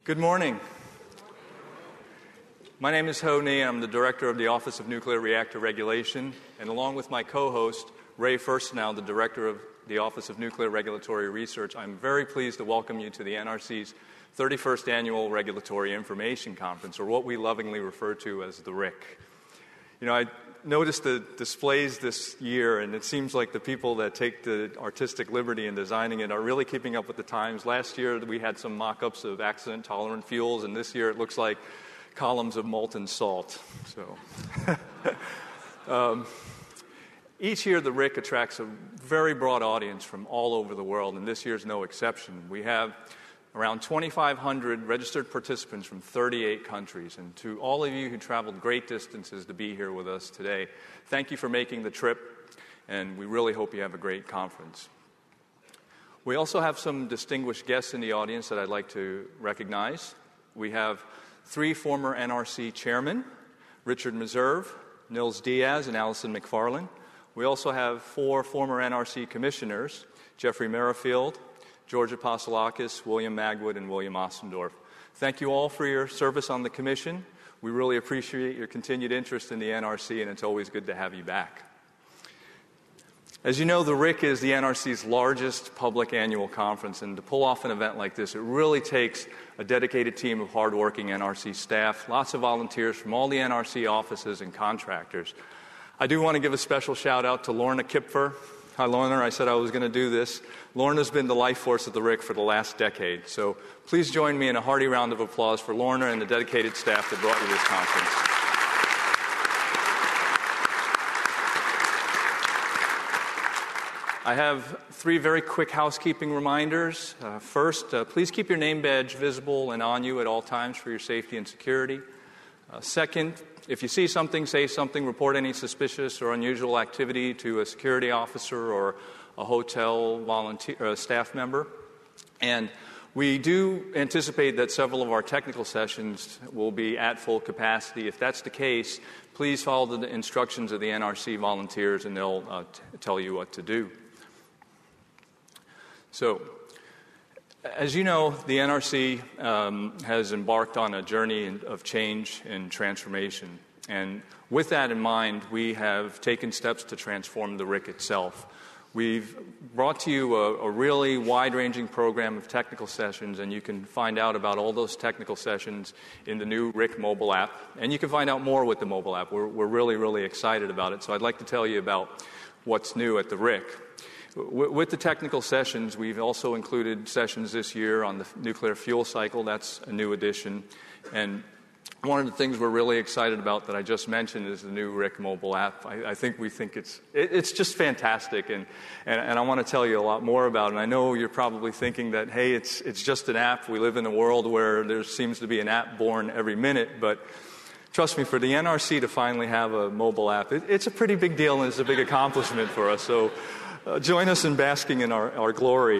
Good morning. My name is Ho Ni. I'm the Director of the Office of Nuclear Reactor Regulation, and along with my co-host, Ray Firstenow, the Director of the Office of Nuclear Regulatory Research, I'm very pleased to welcome you to the NRC's 31st Annual Regulatory Information Conference, or what we lovingly refer to as the RIC. You know, I noticed the displays this year, and it seems like the people that take the artistic liberty in designing it are really keeping up with the times. Last year, we had some mock-ups of accident-tolerant fuels, and this year it looks like columns of molten salt. So, each year, the RIC attracts a very broad audience from all over the world, and this year's no exception. We have around 2,500 registered participants from 38 countries. And to all of you who traveled great distances to be here with us today, thank you for making the trip, and we really hope you have a great conference. We also have some distinguished guests in the audience that I'd like to recognize. We have 3 former NRC chairmen, Richard Meserve, Nils Diaz, and Allison McFarland. We also have 4 former NRC commissioners, Jeffrey Merrifield, George Apostolakis, William Magwood, and William Ossendorf. Thank you all for your service on the Commission. We really appreciate your continued interest in the NRC, and it's always good to have you back. As you know, the RIC is the NRC's largest public annual conference, and to pull off an event like this, it really takes a dedicated team of hardworking NRC staff, lots of volunteers from all the NRC offices and contractors. I do want to give a special shout-out to Lorna Kipfer. Hi, Lorna. I said I was going to do this. Lorna's been the life force of the RIC for the last decade. So please join me in a hearty round of applause for Lorna and the dedicated staff that brought you this conference. I have 3 very quick housekeeping reminders. First, please keep your name badge visible and on you at all times for your safety and security. Second, if you see something, say something, report any suspicious or unusual activity to a security officer or a hotel volunteer or a staff member. And we do anticipate that several of our technical sessions will be at full capacity. If that's the case, please follow the instructions of the NRC volunteers and they'll tell you what to do. So, as you know, the NRC has embarked on a journey of change and transformation. And with that in mind, we have taken steps to transform the RIC itself. We've brought to you a really wide-ranging program of technical sessions, and you can find out about all those technical sessions in the new RIC mobile app. And you can find out more with the mobile app. We're really, really excited about it. So I'd like to tell you about what's new at the RIC. With the technical sessions, we've also included sessions this year on the nuclear fuel cycle. That's a new addition. And one of the things we're really excited about that I just mentioned is the new RIC mobile app. I think we think it's just fantastic, and I want to tell you a lot more about it. And I know you're probably thinking that, hey, it's just an app. We live in a world where there seems to be an app born every minute, but trust me, for the NRC to finally have a mobile app, it's a pretty big deal, and it's a big accomplishment for us. So join us in basking in our glory.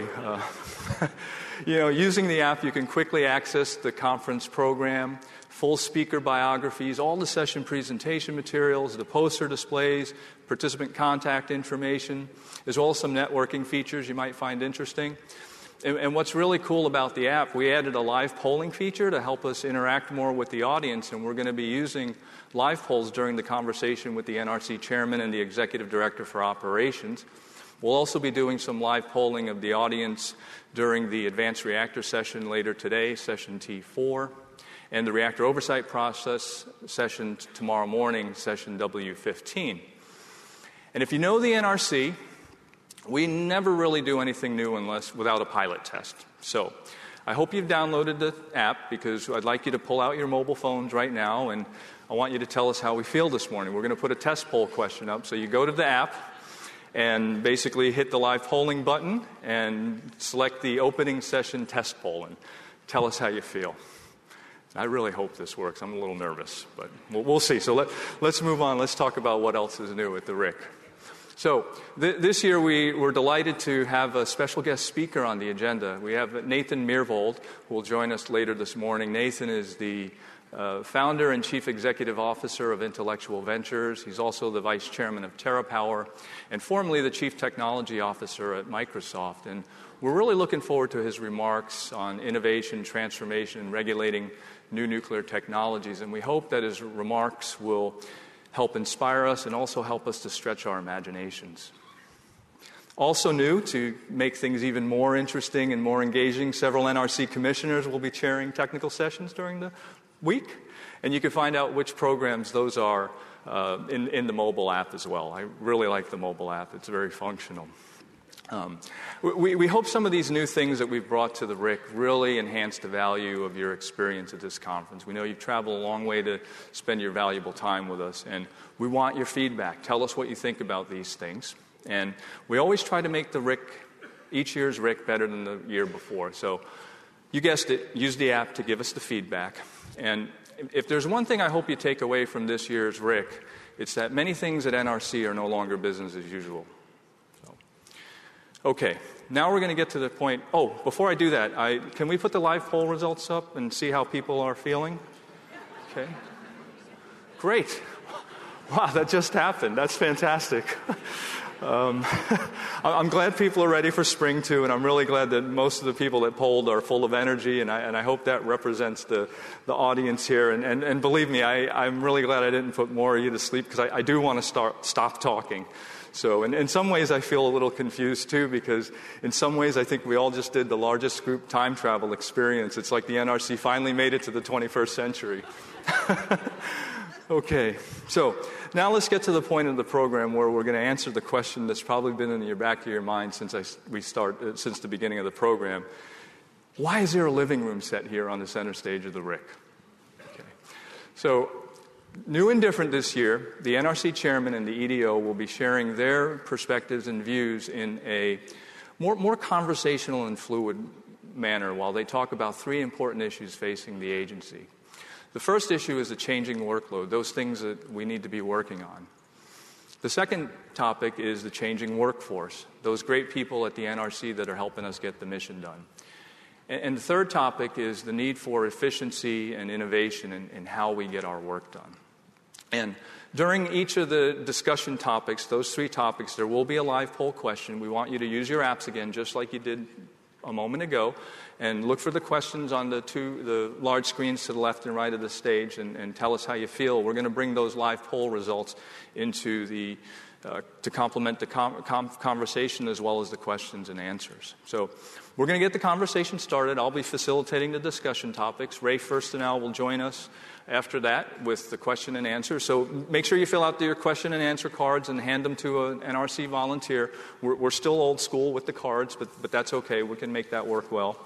You know, using the app, you can quickly access the conference program, full speaker biographies, all the session presentation materials, the poster displays, participant contact information, as well as some networking features you might find interesting. And what's really cool about the app, we added a live polling feature to help us interact more with the audience, and we're going to be using live polls during the conversation with the NRC chairman and the executive director for operations. We'll also be doing some live polling of the audience during the advanced reactor session later today, session T4, and the reactor oversight process session tomorrow morning, session W15. And if you know the NRC, we never really do anything new without a pilot test. So I hope you've downloaded the app, because I'd like you to pull out your mobile phones right now, and I want you to tell us how we feel this morning. We're going to put a test poll question up. So you go to the app and basically hit the live polling button and select the opening session test poll and tell us how you feel. I really hope this works. I'm a little nervous, but we'll see. So let's move on. Let's talk about what else is new at the RIC. So this year we were delighted to have a special guest speaker on the agenda. We have Nathan Myhrvold, who will join us later this morning. Nathan is the founder and chief executive officer of Intellectual Ventures. He's also the vice chairman of TerraPower and formerly the chief technology officer at Microsoft. And we're really looking forward to his remarks on innovation, transformation, and regulating new nuclear technologies. And we hope that his remarks will help inspire us and also help us to stretch our imaginations. Also new, to make things even more interesting and more engaging, several NRC commissioners will be chairing technical sessions during the week. And you can find out which programs those are in the mobile app as well. I really like the mobile app. It's very functional. We hope some of these new things that we've brought to the RIC really enhance the value of your experience at this conference. We know you've traveled a long way to spend your valuable time with us, and we want your feedback. Tell us what you think about these things. And we always try to make the RIC, each year's RIC, better than the year before. So you guessed it, use the app to give us the feedback. And if there's one thing I hope you take away from this year's RIC, it's that many things at NRC are no longer business as usual. Okay, now we're going to get to the point. Oh, before I do that, can we put the live poll results up and see how people are feeling? Okay. Great. Wow, that just happened. That's fantastic. I'm glad people are ready for spring, too, and I'm really glad that most of the people that polled are full of energy, and I hope that represents the audience here. And believe me, I'm really glad I didn't put more of you to sleep, because I do want to stop talking. So in some ways, I feel a little confused, too, because in some ways, I think we all just did the largest group time travel experience. It's like the NRC finally made it to the 21st century. Okay, so now let's get to the point of the program where we're going to answer the question that's probably been in the back of your mind since the beginning of the program. Why is there a living room set here on the center stage of the RIC? Okay. So, new and different this year, the NRC chairman and the EDO will be sharing their perspectives and views in a more conversational and fluid manner while they talk about three important issues facing the agency. The first issue is the changing workload, those things that we need to be working on. The second topic is the changing workforce, those great people at the NRC that are helping us get the mission done. And the third topic is the need for efficiency and innovation in how we get our work done. And during each of the discussion topics, those three topics, there will be a live poll question. We want you to use your apps again, just like you did a moment ago, and look for the questions on the large screens to the left and right of the stage, and tell us how you feel. We're going to bring those live poll results into to complement the conversation as well as the questions and answers. So we're going to get the conversation started. I'll be facilitating the discussion topics. Ray Firstenau will join us after that with the question and answer. So make sure you fill out your question and answer cards and hand them to an NRC volunteer. We're still old school with the cards, but that's okay. We can make that work well.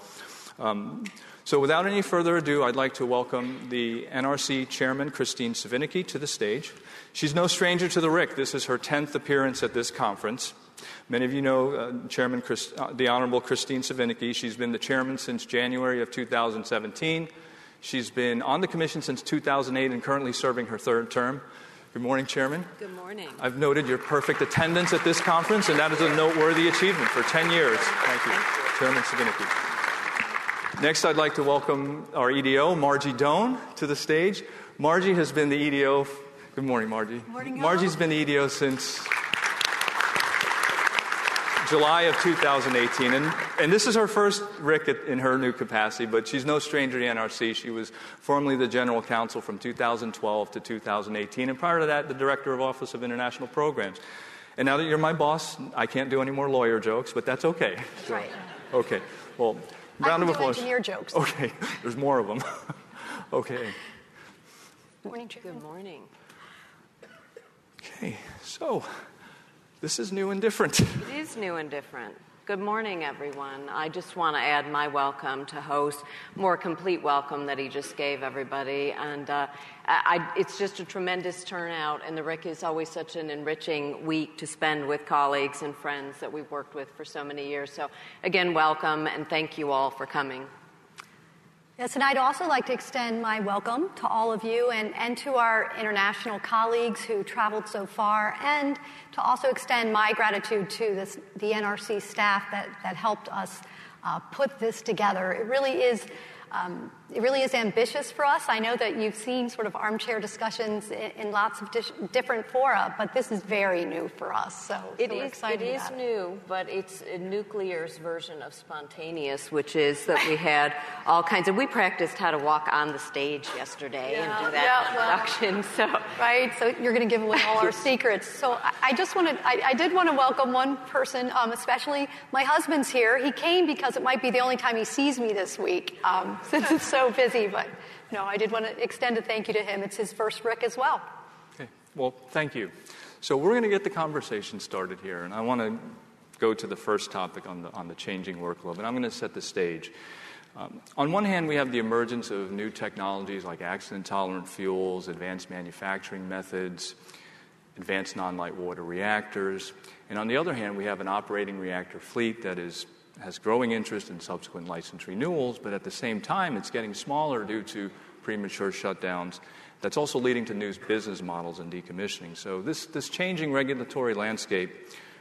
So without any further ado, I'd like to welcome the NRC Chairman, Kristine Svinicki, to the stage. She's no stranger to the RIC. This is her 10th appearance at this conference. Many of you know Chairman the Honorable Kristine Svinicki. She's been the chairman since January of 2017. She's been on the commission since 2008 and currently serving her third term. Good morning, Chairman. Good morning. I've noted your perfect attendance at this conference, and that is a noteworthy achievement for 10 years. Thank you, Chairman Svinicki. Next, I'd like to welcome our EDO, Margie Doan, to the stage. Margie has been the EDO. Good morning, Margie. Good morning, Margie's been the EDO since July of 2018, and this is her first RIC in her new capacity, but she's no stranger to NRC. She was formerly the General Counsel from 2012 to 2018, and prior to that, the Director of Office of International Programs. And now that you're my boss, I can't do any more lawyer jokes, but that's okay. So, right. Okay. Well, round of applause. Engineer jokes. Okay. There's more of them. Okay. Good morning, Chairman. Good morning. Okay. So, this is new and different. It is new and different. Good morning, everyone. I just want to add my welcome to host, more complete welcome that he just gave everybody. And it's just a tremendous turnout, and the RIC is always such an enriching week to spend with colleagues and friends that we've worked with for so many years. So, again, welcome, and thank you all for coming. Yes, and I'd also like to extend my welcome to all of you and to our international colleagues who traveled so far, and to also extend my gratitude to the NRC staff that helped us put this together. It really is It really is ambitious for us. I know that you've seen sort of armchair discussions in lots of different fora, but this is very new for us. So we're excited It is new, but it's Nuclear's version of spontaneous, which is that we had all kinds of. We practiced how to walk on the stage yesterday and do that introduction. Right. So you're going to give away all our secrets. So I did want to welcome one person, especially my husband's here. He came because it might be the only time he sees me this week. Since it's so busy, but no, I did want to extend a thank you to him. It's his first RIC as well. Okay, well, thank you. So we're going to get the conversation started here, and I want to go to the first topic on the changing workload, and I'm going to set the stage. On one hand, we have the emergence of new technologies like accident-tolerant fuels, advanced manufacturing methods, advanced non-light water reactors, and on the other hand, we have an operating reactor fleet that has growing interest in subsequent license renewals, but at the same time, it's getting smaller due to premature shutdowns. That's also leading to new business models and decommissioning. So this changing regulatory landscape,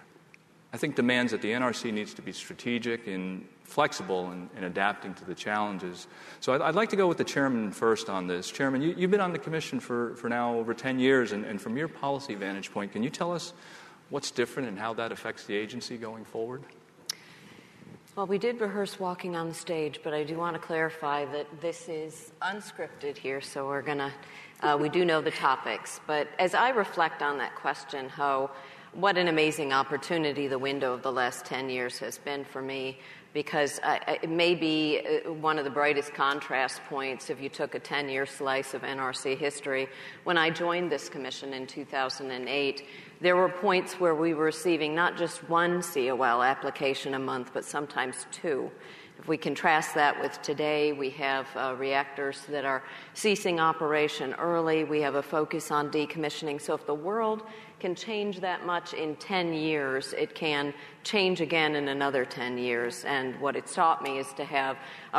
I think, demands that the NRC needs to be strategic and flexible in adapting to the challenges. So I'd like to go with the chairman first on this. Chairman, you've been on the commission for now over 10 years, and from your policy vantage point, can you tell us what's different and how that affects the agency going forward? Well, we did rehearse walking on the stage, but I do want to clarify that this is unscripted here, so we're going to, we do know the topics. But as I reflect on that question, Ho, what an amazing opportunity the window of the last 10 years has been for me, because it may be one of the brightest contrast points if you took a 10-year slice of NRC history. When I joined this commission in 2008, there were points where we were receiving not just one COL application a month, but sometimes two. If we contrast that with today, we have reactors that are ceasing operation early. We have a focus on decommissioning. So if the world can change that much in 10 years, it can change again in another 10 years. And what it's taught me is to have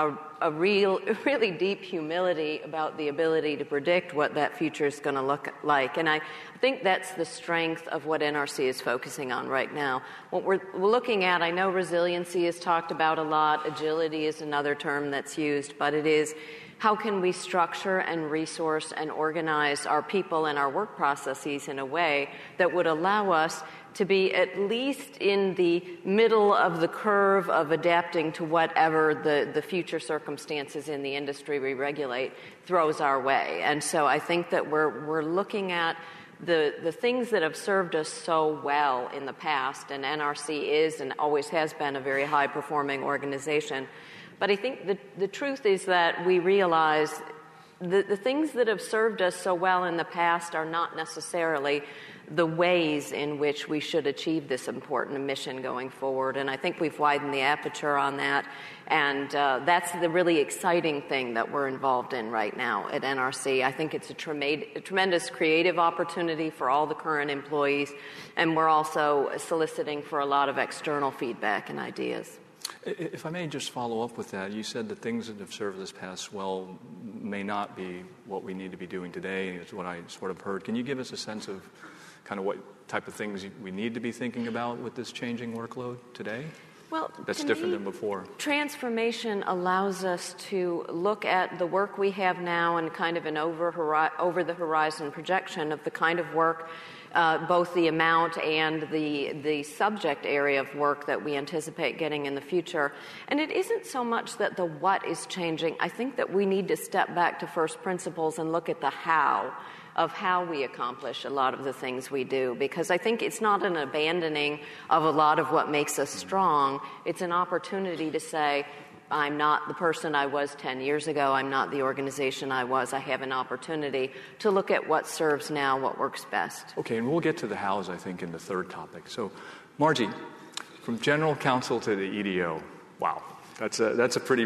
a really deep humility about the ability to predict what that future is going to look like. And I think that's the strength of what NRC is focusing on right now. What we're looking at, I know resiliency is talked about a lot, agility is another term that's used, but it is how can we structure and resource and organize our people and our work processes in a way that would allow us to be at least in the middle of the curve of adapting to whatever the future circumstances in the industry we regulate throws our way. And so I think that we're looking at the things that have served us so well in the past, and NRC is and always has been a very high-performing organization. But I think the truth is that we realize the things that have served us so well in the past are not necessarily the ways in which we should achieve this important mission going forward. And I think we've widened the aperture on that. And that's the really exciting thing that we're involved in right now at NRC. I think it's a tremendous creative opportunity for all the current employees. And we're also soliciting for a lot of external feedback and ideas. If I may just follow up with that, you said the things that have served us past well may not be what we need to be doing today, is what I sort of heard. Can you give us a sense of kind of what type of things we need to be thinking about with this changing workload today? Well, that's different than before. Transformation allows us to look at the work we have now and kind of an over-the-horizon projection of the kind of work, both the amount and the subject area of work that we anticipate getting in the future. And it isn't so much that the what is changing. I think that we need to step back to first principles and look at the how of how we accomplish a lot of the things we do, because I think it's not an abandoning of a lot of what makes us strong. It's an opportunity to say, I'm not the person I was 10 years ago. I'm not the organization I was. I have an opportunity to look at what serves now, what works best. Okay, and we'll get to the hows, I think, in the third topic. So, Margie, from general counsel to the EDO, wow. That's a pretty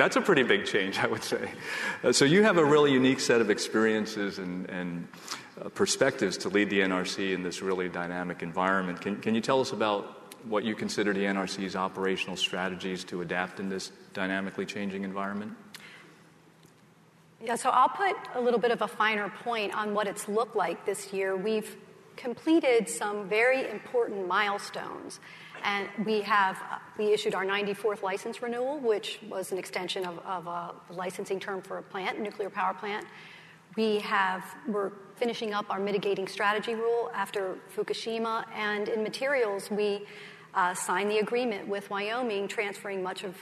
big change, I would say. So you have a really unique set of experiences and perspectives to lead the NRC in this really dynamic environment. Can you tell us about what you consider the NRC's operational strategies to adapt in this dynamically changing environment? Yeah, so I'll put a little bit of a finer point on what it's looked like this year. We've completed some very important milestones. And we issued our 94th license renewal, which was an extension of a licensing term for a plant, nuclear power plant. We're finishing up our mitigating strategy rule after Fukushima, and in materials, we signed the agreement with Wyoming, transferring much of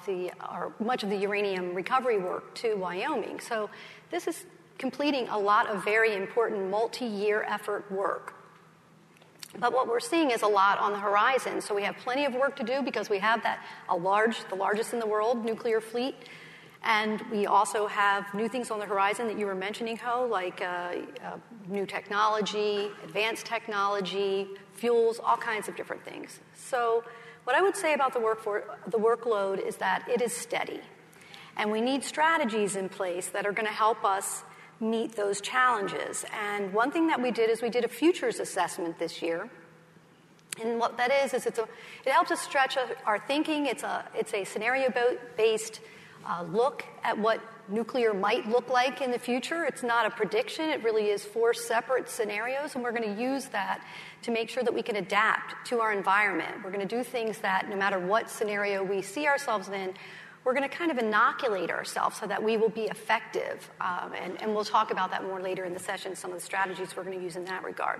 the uranium recovery work to Wyoming. So this is completing a lot of very important multi-year effort work. But what we're seeing is a lot on the horizon. So we have plenty of work to do because we have the largest in the world, nuclear fleet. And we also have new things on the horizon that you were mentioning, Ho, like new technology, advanced technology, fuels, all kinds of different things. So what I would say about the workload is that it is steady. And we need strategies in place that are going to help us meet those challenges. And one thing that we did is we did a futures assessment this year. And what that is it helps us stretch our thinking. It's a scenario-based look at what nuclear might look like in the future. It's not a prediction. It really is 4 separate scenarios, and we're going to use that to make sure that we can adapt to our environment. We're going to do things that no matter what scenario we see ourselves in, we're going to kind of inoculate ourselves so that we will be effective. And we'll talk about that more later in the session, some of the strategies we're going to use in that regard.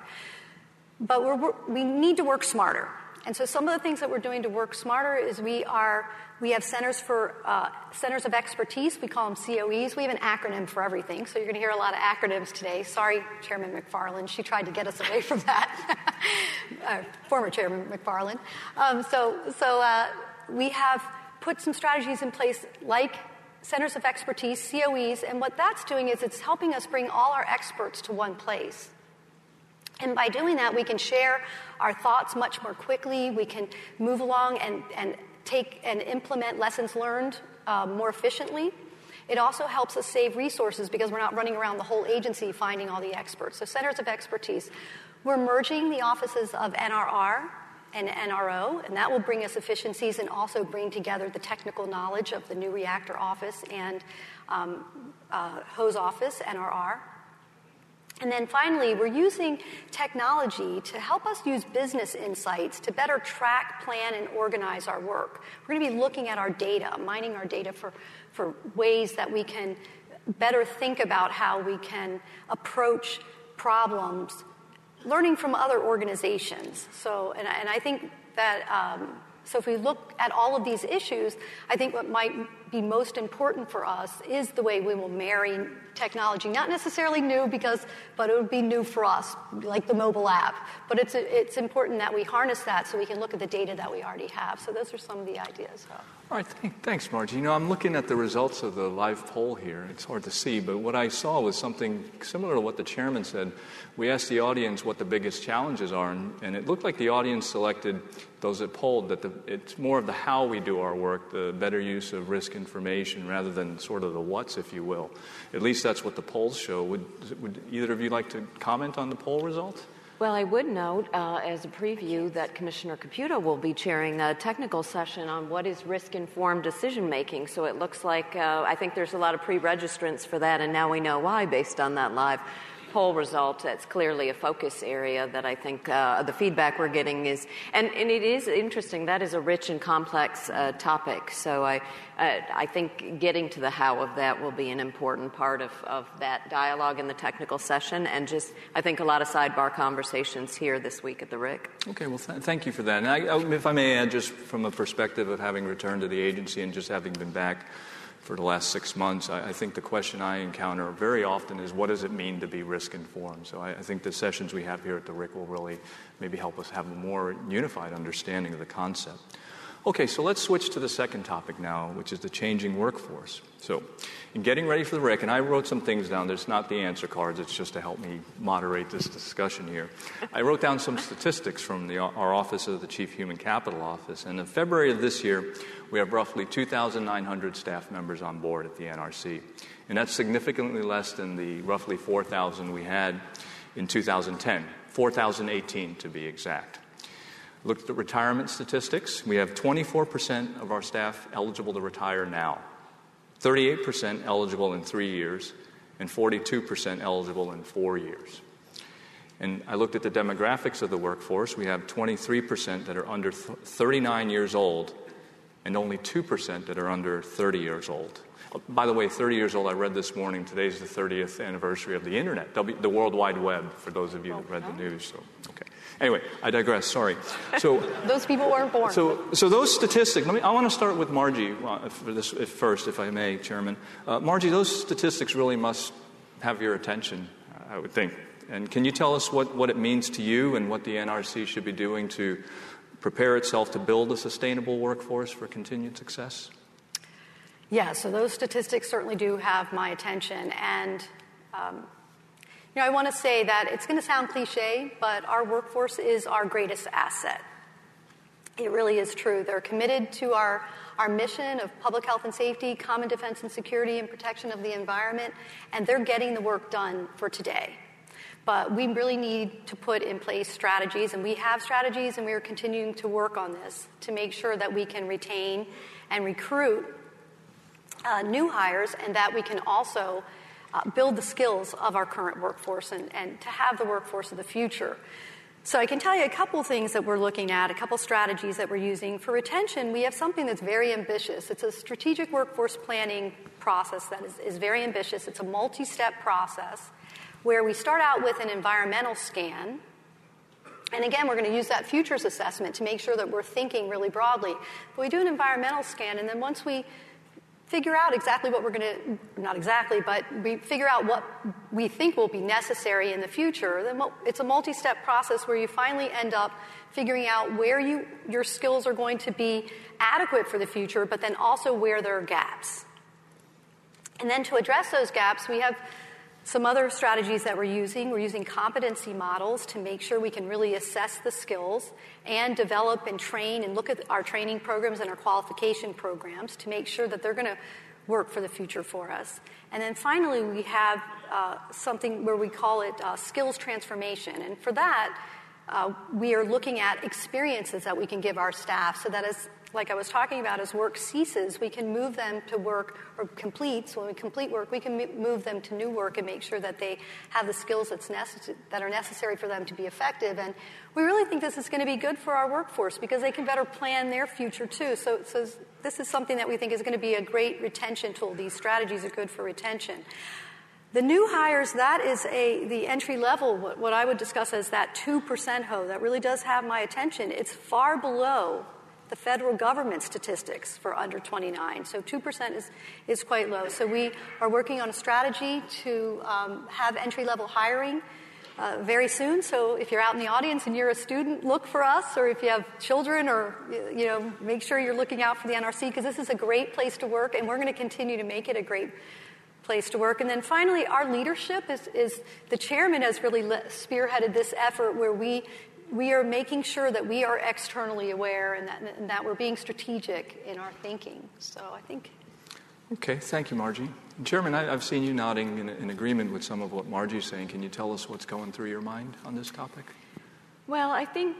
But we need to work smarter. And so some of the things that we're doing to work smarter is we have centers of expertise. We call them COEs. We have an acronym for everything, so you're going to hear a lot of acronyms today. Sorry, Chairman McFarland. She tried to get us away from that. Former Chairman McFarland. So we have put some strategies in place like centers of expertise, COEs, and what that's doing is it's helping us bring all our experts to one place. And by doing that, we can share our thoughts much more quickly. We can move along and take and implement lessons learned more efficiently. It also helps us save resources because we're not running around the whole agency finding all the experts. So centers of expertise. We're merging the offices of NRR and NRO, and that will bring us efficiencies and also bring together the technical knowledge of the new reactor office and HOSE office, NRR. And then finally, we're using technology to help us use business insights to better track, plan, and organize our work. We're going to be looking at our data, mining our data for ways that we can better think about how we can approach problems, learning from other organizations. So, and I think that, so if we look at all of these issues, I think what might be most important for us is the way we will marry technology. Not necessarily new, but it would be new for us, like the mobile app. But it's important that we harness that so we can look at the data that we already have. So those are some of the ideas. All right, thanks, Margie. You know, I'm looking at the results of the live poll here. It's hard to see, but what I saw was something similar to what the chairman said. We asked the audience what the biggest challenges are, and it looked like the audience selected, those that polled, that it's more of the how we do our work, the better use of risk information rather than sort of the what's, if you will. At least that's what the polls show. Would either of you like to comment on the poll results? Well, I would note as a preview that Commissioner Caputo will be chairing a technical session on what is risk-informed decision-making. So it looks like I think there's a lot of pre-registrants for that, and now we know why based on that live poll result. It's clearly a focus area that I think the feedback we're getting is, and it is interesting, that is a rich and complex topic. So I think getting to the how of that will be an important part of that dialogue in the technical session, and just, I think, a lot of sidebar conversations here this week at the RIC. Okay, well, thank you for that. And if I may add, just from a perspective of having returned to the agency and just having been back for the last 6 months, I think the question I encounter very often is, what does it mean to be risk-informed? So I think the sessions we have here at the RIC will really maybe help us have a more unified understanding of the concept. Okay, so let's switch to the second topic now, which is the changing workforce. So in getting ready for the RIC, and I wrote some things down, there's not the answer cards, it's just to help me moderate this discussion here. I wrote down some statistics from our Office of the Chief Human Capital Office, and in February of this year, we have roughly 2,900 staff members on board at the NRC. And that's significantly less than the roughly 4,000 we had in 2010, 4,018 to be exact. Looked at the retirement statistics. We have 24% of our staff eligible to retire now, 38% eligible in 3 years, and 42% eligible in 4 years. And I looked at the demographics of the workforce. We have 23% that are under 39 years old and only 2% that are under 30 years old. By the way, 30 years old, I read this morning, today's the 30th anniversary of the Internet, the World Wide Web, for those of you that read the news. So, okay. Anyway, I digress, sorry. So those people weren't born. So those statistics, I want to start with Margie for this first, if I may, Chairman. Margie, those statistics really must have your attention, I would think. And can you tell us what it means to you and what the NRC should be doing to prepare itself to build a sustainable workforce for continued success? Yeah, so those statistics certainly do have my attention. And, I want to say that it's going to sound cliche, but our workforce is our greatest asset. It really is true. They're committed to our mission of public health and safety, common defense and security, and protection of the environment, and they're getting the work done for today. But we really need to put in place strategies, and we have strategies, and we are continuing to work on this to make sure that we can retain and recruit new hires, and that we can also build the skills of our current workforce and to have the workforce of the future. So I can tell you a couple things that we're looking at, a couple strategies that we're using. For retention, we have something that's very ambitious. It's a strategic workforce planning process that is very ambitious. It's a multi-step process where we start out with an environmental scan. And again, we're going to use that futures assessment to make sure that we're thinking really broadly. But we do an environmental scan, and then once we figure out exactly what we're going to, not exactly, but we figure out what we think will be necessary in the future, then it's a multi-step process where you finally end up figuring out where your skills are going to be adequate for the future, but then also where there are gaps. And then to address those gaps, we have some other strategies that we're using. We're using competency models to make sure we can really assess the skills and develop and train and look at our training programs and our qualification programs to make sure that they're going to work for the future for us. And then finally, we have something where we call it skills transformation. And for that, we are looking at experiences that we can give our staff so that as like I was talking about, as work ceases, we can move them to work, or complete. So when we complete work, we can move them to new work and make sure that they have the skills that are necessary for them to be effective. And we really think this is going to be good for our workforce because they can better plan their future too. So this is something that we think is going to be a great retention tool. These strategies are good for retention. The new hires, that is the entry level, what I would discuss as that 2% hoe. That really does have my attention. It's far below the federal government statistics for under 29. So 2% is quite low. So we are working on a strategy to have entry-level hiring very soon. So if you're out in the audience and you're a student, look for us. Or if you have children, or make sure you're looking out for the NRC, because this is a great place to work, and we're going to continue to make it a great place to work. And then finally, our leadership is the chairman has really spearheaded this effort where we are making sure that we are externally aware and that we're being strategic in our thinking. So I think. Okay, thank you, Margie. Chairman, I've seen you nodding in agreement with some of what Margie's saying. Can you tell us what's going through your mind on this topic? Well, I think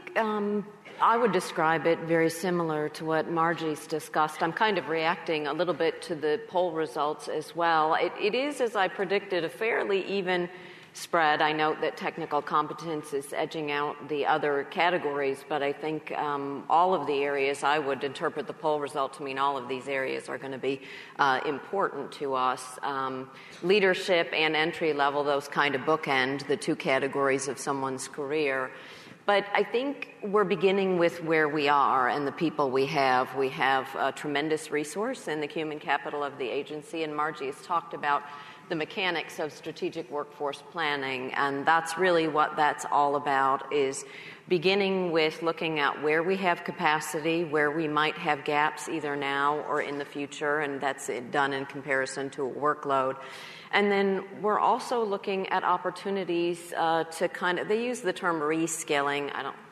I would describe it very similar to what Margie's discussed. I'm kind of reacting a little bit to the poll results as well. It is, as I predicted, a fairly even spread. I note that technical competence is edging out the other categories, but I think all of the areas, I would interpret the poll result to mean all of these areas are going to be important to us. Leadership and entry level, those kind of bookend the two categories of someone's career. But I think we're beginning with where we are and the people we have. We have a tremendous resource in the human capital of the agency, and Margie has talked about the mechanics of strategic workforce planning, and that's really what that's all about, is beginning with looking at where we have capacity, where we might have gaps either now or in the future, and that's done in comparison to a workload. And then we're also looking at opportunities to kind of, they use the term reskilling.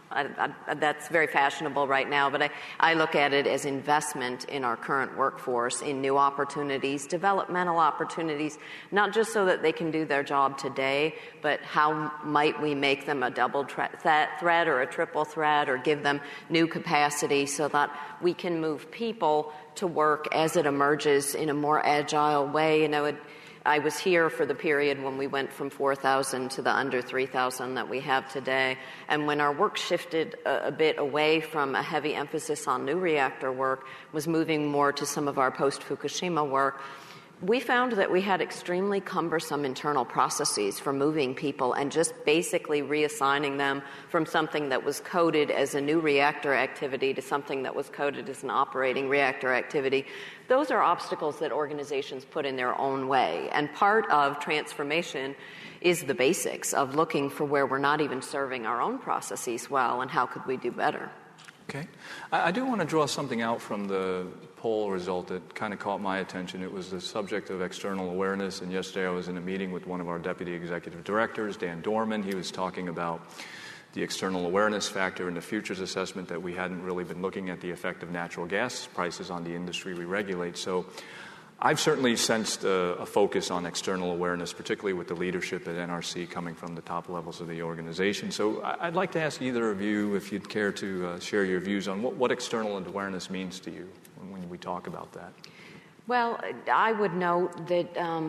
That's very fashionable right now, but I look at it as investment in our current workforce, in new opportunities, developmental opportunities, not just so that they can do their job today, but how might we make them a double threat or a triple threat, or give them new capacity so that we can move people to work as it emerges in a more agile way. I was here for the period when we went from 4,000 to the under 3,000 that we have today. And when our work shifted a bit away from a heavy emphasis on new reactor work, was moving more to some of our post-Fukushima work, we found that we had extremely cumbersome internal processes for moving people and just basically reassigning them from something that was coded as a new reactor activity to something that was coded as an operating reactor activity. Those are obstacles that organizations put in their own way. And part of transformation is the basics of looking for where we're not even serving our own processes well and how could we do better. Okay. I do want to draw something out from the poll result that kind of caught my attention. It was the subject of external awareness, and yesterday I was in a meeting with one of our deputy executive directors, Dan Dorman. He was talking about the external awareness factor in the futures assessment that we hadn't really been looking at the effect of natural gas prices on the industry we regulate. So I've certainly sensed a focus on external awareness, particularly with the leadership at NRC coming from the top levels of the organization. So I'd like to ask either of you if you'd care to share your views on what external awareness means to you when we talk about that. Well, I would note that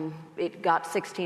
it got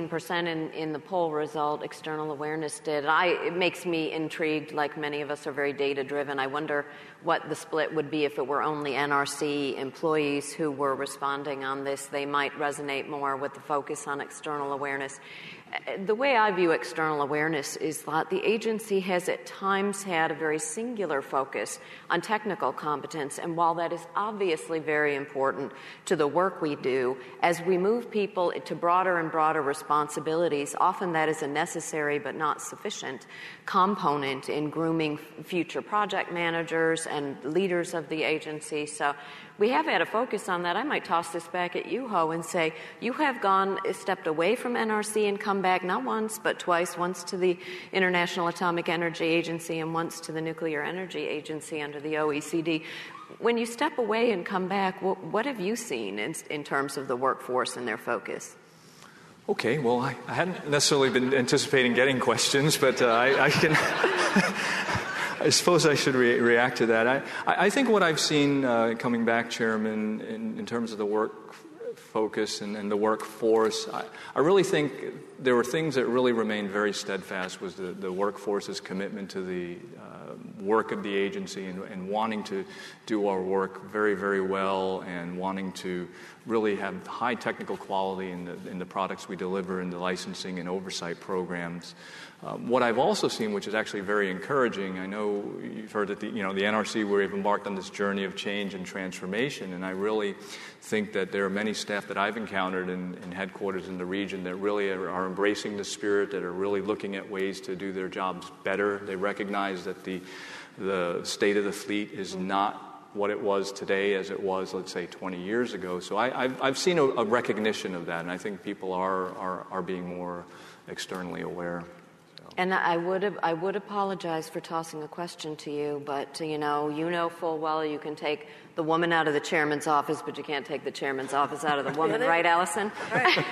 16% in the poll result, external awareness did. It makes me intrigued, like many of us are very data-driven. I wonder what the split would be if it were only NRC employees who were responding on this. They might resonate more with the focus on external awareness. The way I view external awareness is that the agency has at times had a very singular focus on technical competence, and while that is obviously very important to the work we do, as we move people to broader and broader responsibilities, often that is a necessary but not sufficient component in grooming future project managers and leaders of the agency. So we have had a focus on that. I might toss this back at you, Ho, and say, you have stepped away from NRC and come back not once, but twice, once to the International Atomic Energy Agency and once to the Nuclear Energy Agency under the OECD. When you step away and come back, what have you seen in terms of the workforce and their focus? Okay, well, I hadn't necessarily been anticipating getting questions, but I can... I suppose I should react to that. I think what I've seen coming back, Chairman, in terms of the work focus and the workforce, I really think there were things that really remained very steadfast was the workforce's commitment to the work of the agency and wanting to do our work very, very well and wanting to really have high technical quality in the products we deliver in the licensing and oversight programs. What I've also seen, which is actually very encouraging, I know you've heard that the NRC, we've embarked on this journey of change and transformation, and I really think that there are many staff that I've encountered in headquarters in the region that really are embracing the spirit, that are really looking at ways to do their jobs better. They recognize that the state of the fleet is not what it was today as it was, let's say, 20 years ago. So I've seen a recognition of that, and I think people are being more externally aware. And I would apologize for tossing a question to you, but you know full well you can take the woman out of the chairman's office, but you can't take the chairman's office out of the woman, right, Allison? Right.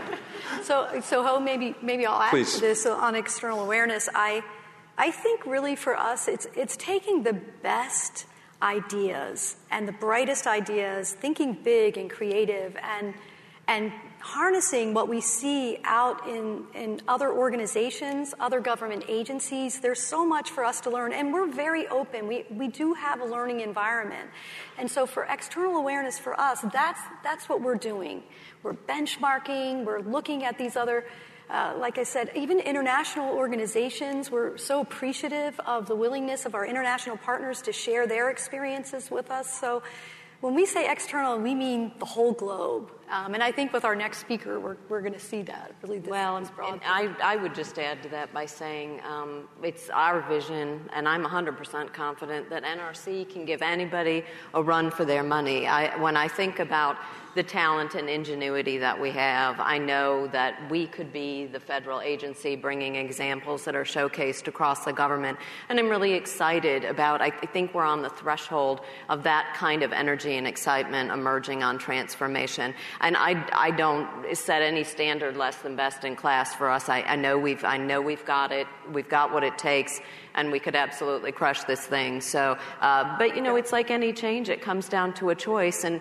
So Ho, maybe I'll add Please. to this on external awareness. I think really for us, it's taking the best ideas and the brightest ideas, thinking big and creative, and harnessing what we see out in other organizations, other government agencies. There's so much for us to learn, and we're very open. We do have a learning environment. And so for external awareness for us, that's what we're doing. We're benchmarking, we're looking at these other, like I said, even international organizations. We're so appreciative of the willingness of our international partners to share their experiences with us. So when we say external, we mean the whole globe. And I think with our next speaker, we're going to see that. Really, this broad. I would just add to that by saying it's our vision, and I'm 100% confident that NRC can give anybody a run for their money. When I think about the talent and ingenuity that we have, I know that we could be the federal agency bringing examples that are showcased across the government. And I'm really excited about, I think we're on the threshold of that kind of energy and excitement emerging on transformation. And I don't set any standard less than best in class for us. I know we've got it. We've got what it takes, and we could absolutely crush this thing. So, but it's like any change. It comes down to a choice. And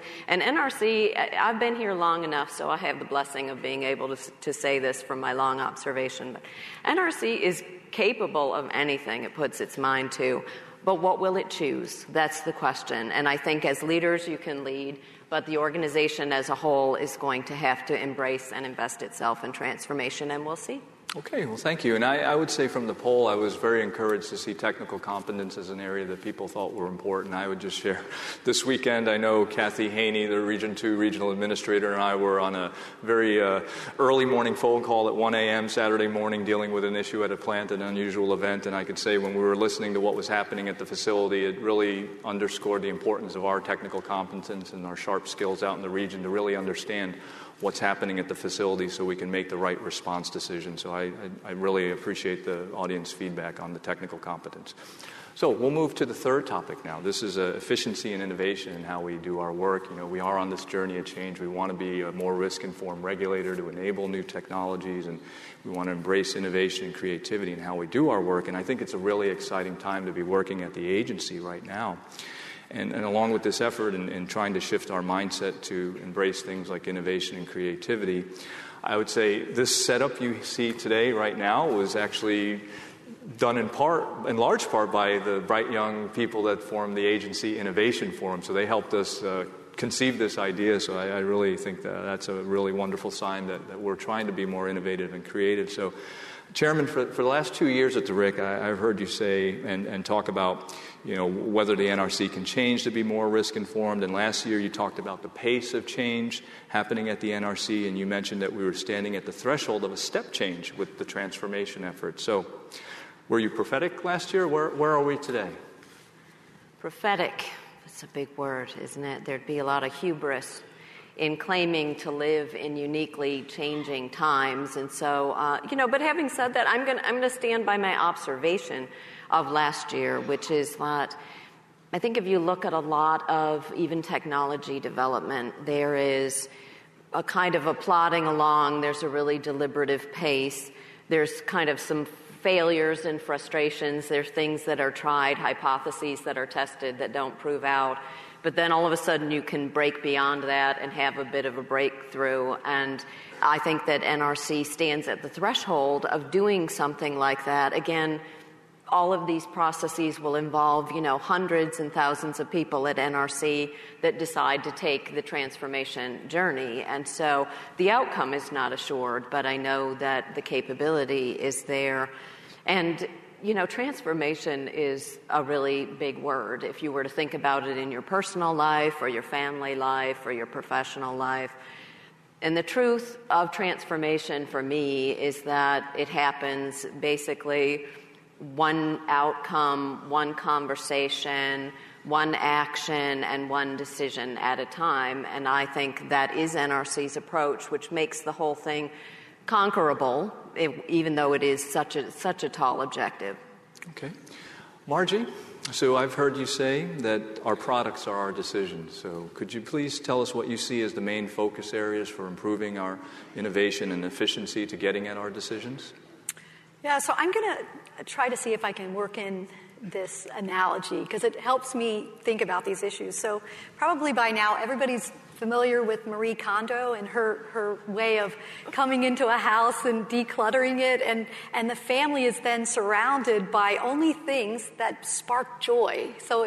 NRC, I've been here long enough, so I have the blessing of being able to say this from my long observation. But NRC is capable of anything it puts its mind to. But what will it choose? That's the question. And I think as leaders you can lead, but the organization as a whole is going to have to embrace and invest itself in transformation, and we'll see. Okay, well, thank you. And I would say from the poll, I was very encouraged to see technical competence as an area that people thought were important. I would just share this weekend, I know Kathy Haney, the Region 2 Regional Administrator, and I were on a very early morning phone call at 1 a.m. Saturday morning dealing with an issue at a plant, an unusual event. And I could say when we were listening to what was happening at the facility, it really underscored the importance of our technical competence and our sharp skills out in the region to really understand what's happening at the facility so we can make the right response decision. So I really appreciate the audience feedback on the technical competence. So we'll move to the third topic now. This is efficiency and innovation and how we do our work. We are on this journey of change. We want to be a more risk-informed regulator to enable new technologies, and we want to embrace innovation and creativity in how we do our work. And I think it's a really exciting time to be working at the agency right now. And along with this effort in trying to shift our mindset to embrace things like innovation and creativity, I would say this setup you see today, right now, was actually done in large part by the bright young people that formed the Agency Innovation Forum. So they helped us conceive this idea. So I really think that's a really wonderful sign that we're trying to be more innovative and creative. So, Chairman, for the last 2 years at the RIC, I've heard you say and talk about, whether the NRC can change to be more risk-informed. And last year you talked about the pace of change happening at the NRC, and you mentioned that we were standing at the threshold of a step change with the transformation effort. So were you prophetic last year? Where are we today? Prophetic. That's a big word, isn't it? There'd be a lot of hubris in claiming to live in uniquely changing times. And so, but having said that, I'm going to stand by my observation of last year, which is that I think if you look at a lot of even technology development, there is a kind of a plodding along. There's a really deliberative pace. There's kind of some failures and frustrations. There's things that are tried, hypotheses that are tested that don't prove out. But then all of a sudden you can break beyond that and have a bit of a breakthrough. And I think that NRC stands at the threshold of doing something like that. Again, all of these processes will involve, hundreds and thousands of people at NRC that decide to take the transformation journey. And so the outcome is not assured, but I know that the capability is there. And transformation is a really big word. If you were to think about it in your personal life or your family life or your professional life. And the truth of transformation for me is that it happens basically one outcome, one conversation, one action, and one decision at a time. And I think that is NRC's approach, which makes the whole thing conquerable, even though it is such a tall objective. Okay. Margie, so I've heard you say that our products are our decisions. So could you please tell us what you see as the main focus areas for improving our innovation and efficiency to getting at our decisions? Yeah, so I'm going to try to see if I can work in this analogy because it helps me think about these issues. So probably by now everybody's familiar with Marie Kondo and her way of coming into a house and decluttering it, and the family is then surrounded by only things that spark joy. So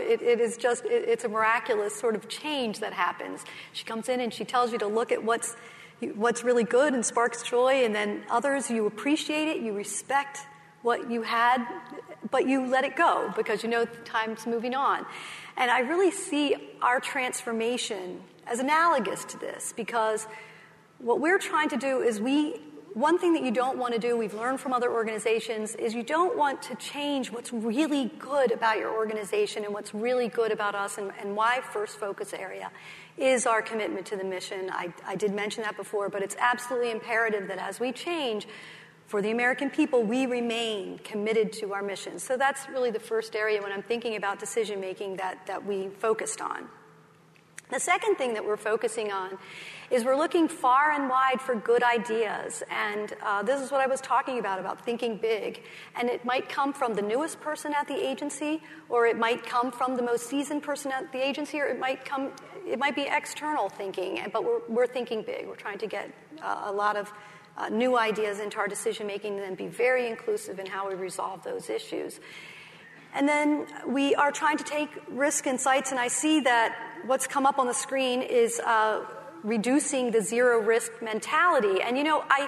it's a miraculous sort of change that happens. She comes in and she tells you to look at what's really good and sparks joy, and then others, you appreciate it, you respect what you had, but you let it go because time's moving on. And I really see our transformation as analogous to this, because what we're trying to do is one thing that you don't want to do, we've learned from other organizations, is you don't want to change what's really good about your organization and what's really good about us. And my first focus area is our commitment to the mission. I did mention that before, but it's absolutely imperative that as we change, for the American people, we remain committed to our mission. So that's really the first area when I'm thinking about decision-making that we focused on. The second thing that we're focusing on is we're looking far and wide for good ideas. And this is what I was talking about thinking big. And it might come from the newest person at the agency, or it might come from the most seasoned person at the agency, or it might be external thinking, but we're thinking big. We're trying to get a lot of new ideas into our decision-making and be very inclusive in how we resolve those issues. And then we are trying to take risk insights, and I see that what's come up on the screen is reducing the zero-risk mentality. And,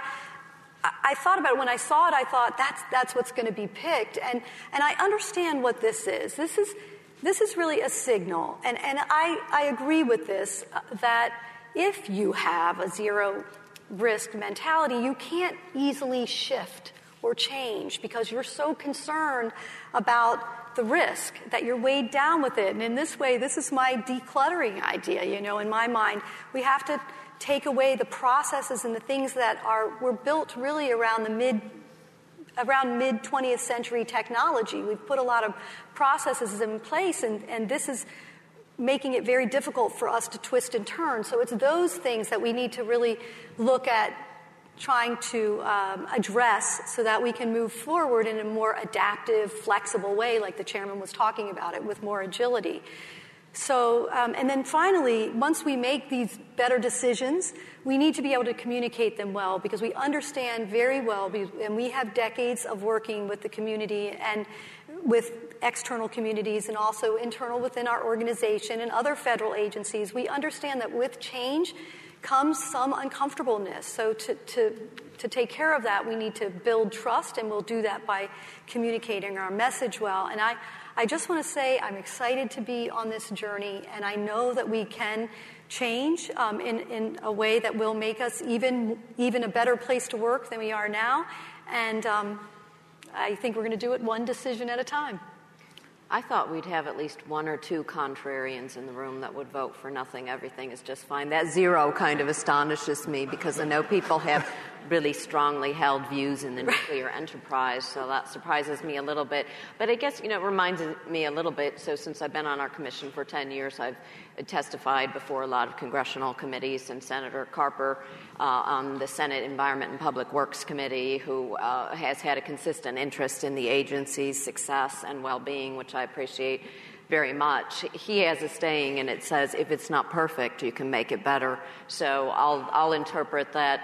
I thought about it. When I saw it, I thought, that's what's going to be picked. And I understand what this is. This is really a signal. And I agree with this, that if you have a zero-risk mentality, you can't easily shift or change because you're so concerned about the risk that you're weighed down with it. And in this way, this is my decluttering idea, in my mind. We have to take away the processes and the things that were built really around mid-20th century technology. We've put a lot of processes in place, and this is making it very difficult for us to twist and turn. So it's those things that we need to really look at trying to address so that we can move forward in a more adaptive, flexible way, like the chairman was talking about it, with more agility. So, and then finally, once we make these better decisions, we need to be able to communicate them well because we understand very well, and we have decades of working with the community and with external communities and also internal within our organization and other federal agencies. We understand that with change comes some uncomfortableness. So to take care of that, we need to build trust, and we'll do that by communicating our message well. And I just want to say I'm excited to be on this journey, and I know that we can change in a way that will make us even a better place to work than we are now. And I think we're going to do it one decision at a time. I thought we'd have at least one or two contrarians in the room that would vote for nothing. Everything is just fine. That zero kind of astonishes me because I know people have really strongly held views in the nuclear enterprise, so that surprises me a little bit. But I guess, it reminds me a little bit, so since I've been on our commission for 10 years, I've testified before a lot of congressional committees, and Senator Carper on the Senate Environment and Public Works Committee, who has had a consistent interest in the agency's success and well-being, which I appreciate very much. He has a saying, and it says, if it's not perfect, you can make it better. So I'll interpret that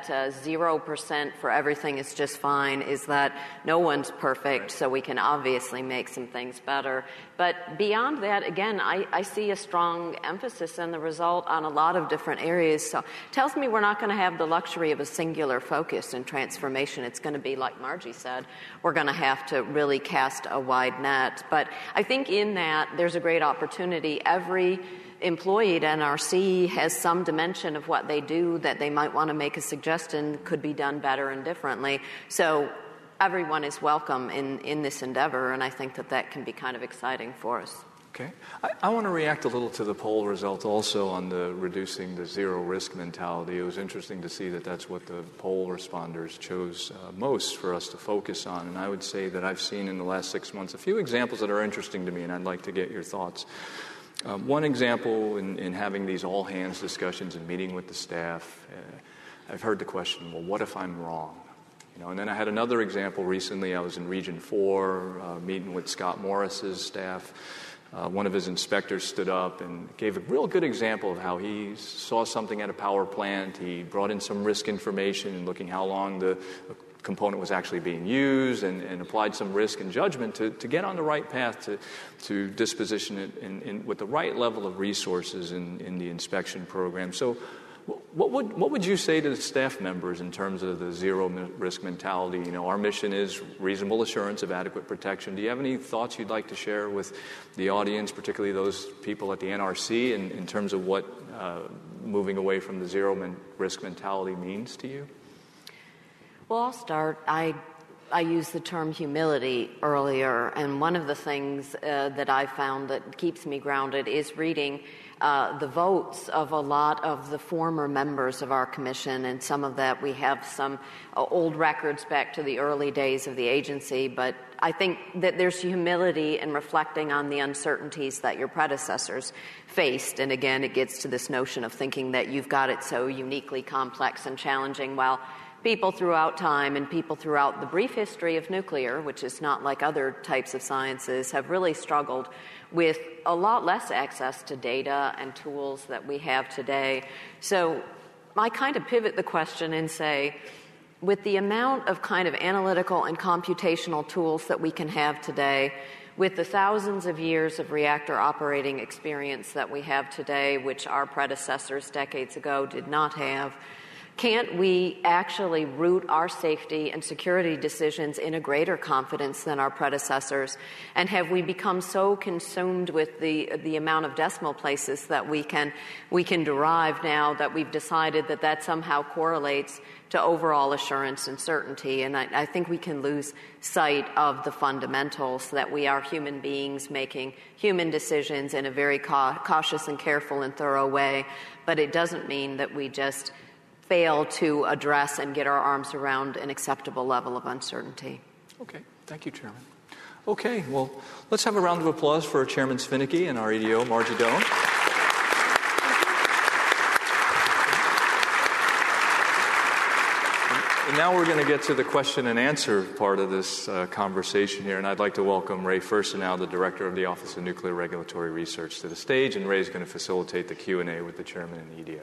0% for everything is just fine is that no one's perfect, so we can obviously make some things better. But beyond that, again, I see a strong emphasis in the result on a lot of different areas. So it tells me we're not going to have the luxury of a singular focus in transformation. It's going to be, like Margie said, we're going to have to really cast a wide net. But I think in that, there's a great opportunity. Every employee at NRC has some dimension of what they do that they might want to make a suggestion could be done better and differently. So everyone is welcome in this endeavor, and I think that can be kind of exciting for us. Okay. I want to react a little to the poll result also on the reducing the zero-risk mentality. It was interesting to see that that's what the poll responders chose most for us to focus on. And I would say that I've seen in the last 6 months a few examples that are interesting to me, and I'd like to get your thoughts. One example in having these all-hands discussions and meeting with the staff, I've heard the question, well, what if I'm wrong? And then I had another example recently. I was in Region 4 meeting with Scott Morris's staff. One of his inspectors stood up and gave a real good example of how he saw something at a power plant. He brought in some risk information and looking how long the component was actually being used and applied some risk and judgment to get on the right path to disposition it with the right level of resources in the inspection program. So what would you say to the staff members in terms of the zero-risk mentality? Our mission is reasonable assurance of adequate protection. Do you have any thoughts you'd like to share with the audience, particularly those people at the NRC, in terms of what moving away from the zero-risk mentality means to you? Well, I'll start. I I used the term humility earlier, and one of the things that I found that keeps me grounded is reading the votes of a lot of the former members of our commission, and some of that we have some old records back to the early days of the agency, but I think that there's humility in reflecting on the uncertainties that your predecessors faced, and again, it gets to this notion of thinking that you've got it so uniquely complex and challenging, while people throughout time and people throughout the brief history of nuclear, which is not like other types of sciences, have really struggled with a lot less access to data and tools that we have today. So I kind of pivot the question and say, with the amount of kind of analytical and computational tools that we can have today, with the thousands of years of reactor operating experience that we have today, which our predecessors decades ago did not have, can't we actually root our safety and security decisions in a greater confidence than our predecessors? And have we become so consumed with the amount of decimal places that we can derive now that we've decided that somehow correlates to overall assurance and certainty? And I think we can lose sight of the fundamentals, that we are human beings making human decisions in a very cautious and careful and thorough way. But it doesn't mean that we just fail to address and get our arms around an acceptable level of uncertainty. Okay, thank you, Chairman. Okay, well, let's have a round of applause for Chairman Svinicki and our EDO, Margie Doan. And now we're going to get to the question and answer part of this conversation here, and I'd like to welcome Ray Firstenau, the Director of the Office of Nuclear Regulatory Research, to the stage, and Ray's going to facilitate the Q&A with the Chairman and the EDO.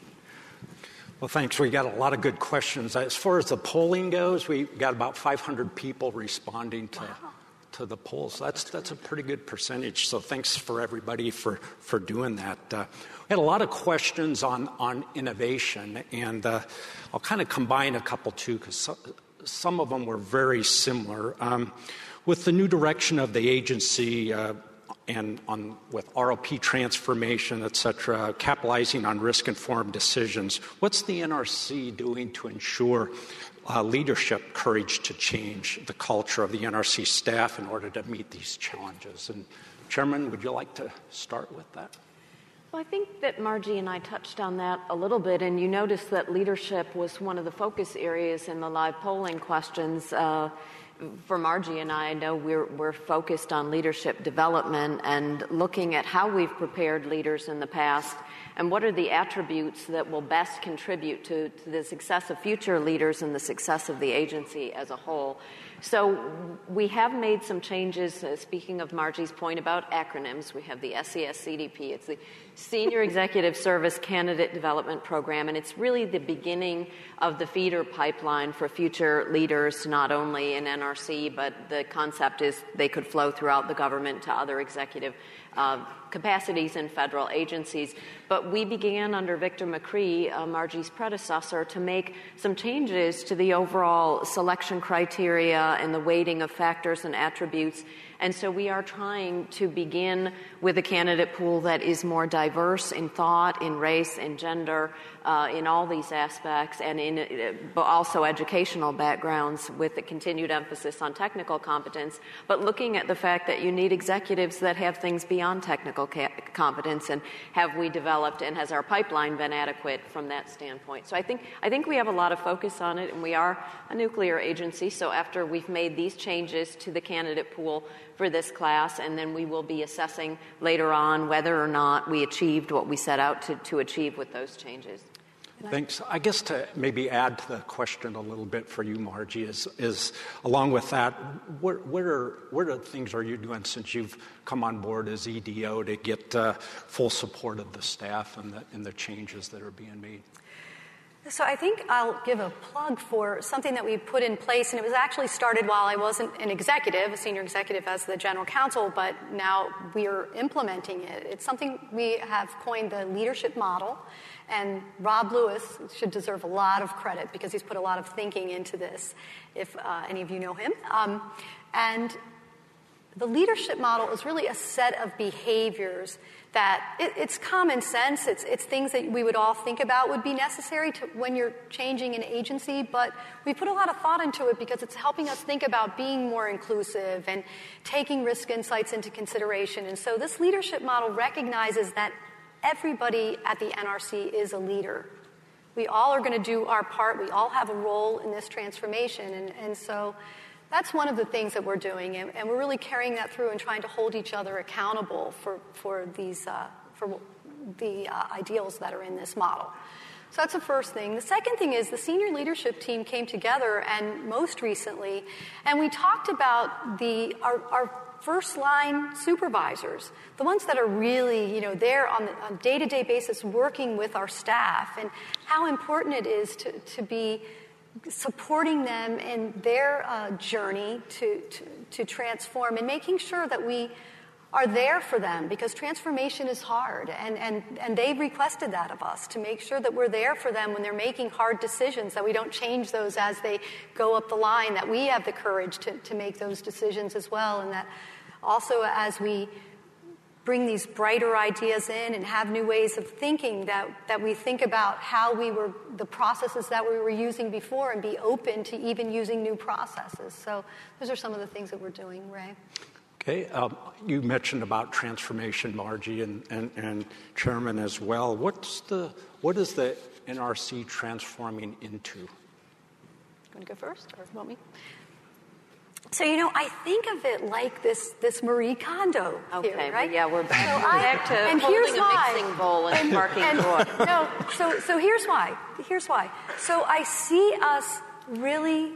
Well, thanks. We got a lot of good questions. As far as the polling goes, we got about 500 people responding to the polls. That's a pretty good percentage. So thanks for everybody for doing that. We had a lot of questions on innovation, and I'll kind of combine a couple too, because some of them were very similar. With the new direction of the agency, and with ROP transformation, et cetera, capitalizing on risk-informed decisions, what's the NRC doing to ensure leadership courage to change the culture of the NRC staff in order to meet these challenges? And Chairman, would you like to start with that? Well, I think that Margie and I touched on that a little bit, and you noticed that leadership was one of the focus areas in the live polling questions. For Margie and I know we're focused on leadership development and looking at how we've prepared leaders in the past and what are the attributes that will best contribute to the success of future leaders and the success of the agency as a whole. So we have made some changes. Speaking of Margie's point about acronyms, we have the SES-CDP. It's the Senior Executive Service Candidate Development Program, and it's really the beginning of the feeder pipeline for future leaders, not only in NRC, but the concept is they could flow throughout the government to other executive capacities in federal agencies. But we began under Victor McCree, Margie's predecessor, to make some changes to the overall selection criteria and the weighting of factors and attributes. And so we are trying to begin with a candidate pool that is more diverse in thought, in race, in gender, in all these aspects, and in also educational backgrounds with the continued emphasis on technical competence, but looking at the fact that you need executives that have things beyond technical competence, and have we developed and has our pipeline been adequate from that standpoint? So I think we have a lot of focus on it, and we are a nuclear agency, so after we've made these changes to the candidate pool for this class, and then we will be assessing later on whether or not we achieved what we set out to achieve with those changes. Thanks. I guess to maybe add to the question a little bit for you, Margie, is along with that, what are things are you doing since you've come on board as EDO to get full support of the staff and the changes that are being made? So I think I'll give a plug for something that we put in place, and it was actually started while I wasn't an executive, a senior executive as the general counsel, but now we are implementing it. It's something we have coined the leadership model, and Rob Lewis should deserve a lot of credit because he's put a lot of thinking into this, if any of you know him. And The leadership model is really a set of behaviors that it's common sense. It's things that we would all think about would be necessary when you're changing an agency, but we put a lot of thought into it because it's helping us think about being more inclusive and taking risk insights into consideration. And so this leadership model recognizes that everybody at the NRC is a leader. We all are going to do our part. We all have a role in this transformation. And so that's one of the things that we're doing, and we're really carrying that through and trying to hold each other accountable for the ideals that are in this model. So that's the first thing. The second thing is the senior leadership team came together, and most recently, and we talked about our first-line supervisors, the ones that are really, there on a day-to-day basis working with our staff, and how important it is to be supporting them in their journey to transform and making sure that we are there for them, because transformation is hard, and they've requested that of us, to make sure that we're there for them when they're making hard decisions, that we don't change those as they go up the line, that we have the courage to make those decisions as well, and that also as we bring these brighter ideas in and have new ways of thinking, that we think about how the processes that we were using before, and be open to even using new processes. So those are some of the things that we're doing, Ray. Okay, you mentioned about transformation, Margie, and Chairman as well. What is the NRC transforming into? You want to go first, or want me? So, I think of it like this Marie Kondo here, right? Yeah, we're back to holding a mixing bowl and sparking joy. No, so here's why. So I see us really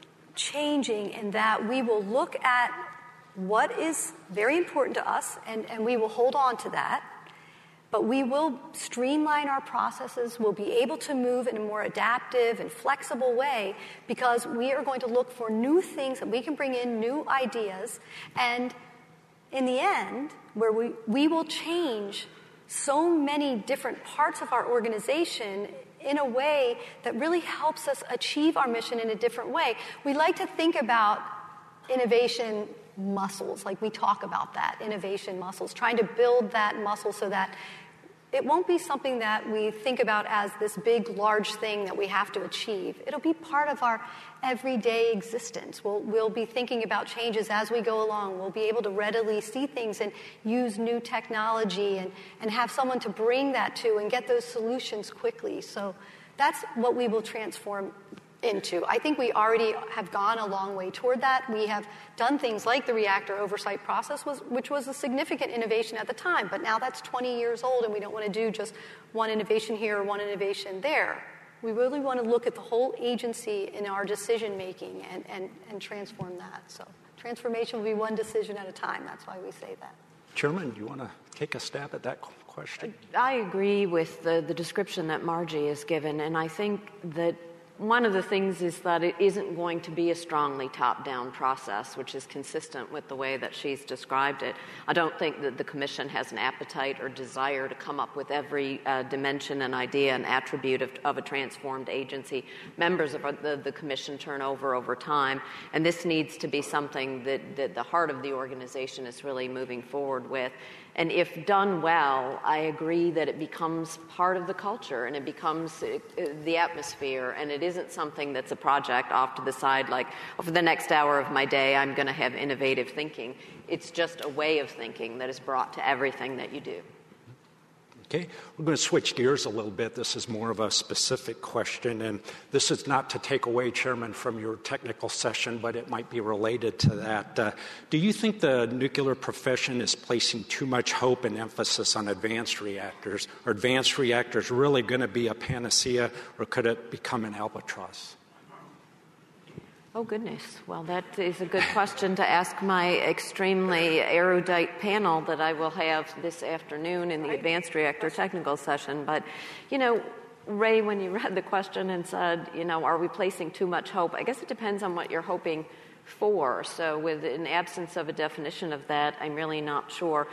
changing in that we will look at what is very important to us, and we will hold on to that. But we will streamline our processes. We'll be able to move in a more adaptive and flexible way, because we are going to look for new things that we can bring in, new ideas. And in the end, where we will change so many different parts of our organization in a way that really helps us achieve our mission in a different way. We like to think about innovation muscles, like we talk about that, innovation muscles, trying to build that muscle so that it won't be something that we think about as this big, large thing that we have to achieve. It'll be part of our everyday existence. We'll be thinking about changes as we go along. We'll be able to readily see things and use new technology and have someone to bring that to and get those solutions quickly. So that's what we will transform into. I think we already have gone a long way toward that. We have done things like the reactor oversight process, which was a significant innovation at the time, but now that's 20 years old, and we don't want to do just one innovation here or one innovation there. We really want to look at the whole agency in our decision-making and transform that. So transformation will be one decision at a time. That's why we say that. Chairman, do you want to take a stab at that question? I agree with the description that Margie has given, and I think that one of the things is that it isn't going to be a strongly top-down process, which is consistent with the way that she's described it. I don't think that the Commission has an appetite or desire to come up with every dimension and idea and attribute of a transformed agency. Members of the Commission turn over time, and this needs to be something that the heart of the organization is really moving forward with. And if done well, I agree that it becomes part of the culture and it becomes the atmosphere, and it isn't something that's a project off to the side like, oh, for the next hour of my day I'm going to have innovative thinking. It's just a way of thinking that is brought to everything that you do. Okay, we're going to switch gears a little bit. This is more of a specific question, and this is not to take away, Chairman, from your technical session, but it might be related to that. Do you think the nuclear profession is placing too much hope and emphasis on advanced reactors? Are advanced reactors really going to be a panacea, or could it become an albatross? Oh, goodness. Well, that is a good question to ask my extremely erudite panel that I will have this afternoon in the Advanced Reactor Technical session. But, Ray, when you read the question and said, are we placing too much hope? I guess it depends on what you're hoping for. So with an absence of a definition of that, I'm really not sure.